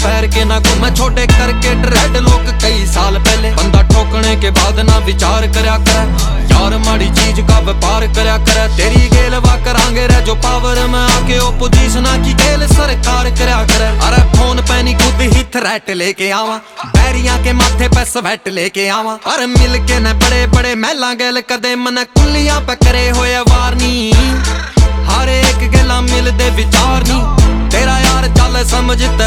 पैर के ना घूमे छोटे करके ड्रेड लोग कई साल पहले। बंदा ठोकने के बाद ना विचार करया करे, यार माड़ी चीज का व्यापार करया करे। तेरी गेलवा करांगे रे जो पावर में आके ओपोजिशन की गेल सरकार करया करे। अरे फोन पे नहीं खुद ही थ्रेट लेके आवा, बैरिया के माथे पे स्वेट लेके आवा। अरे मिल के न बड़े बड़े महला गैल कदे मन कुलियां पे करे होए वार नी। हर एक गला मिलदे विचार नी, तेरा यार चल समझ ते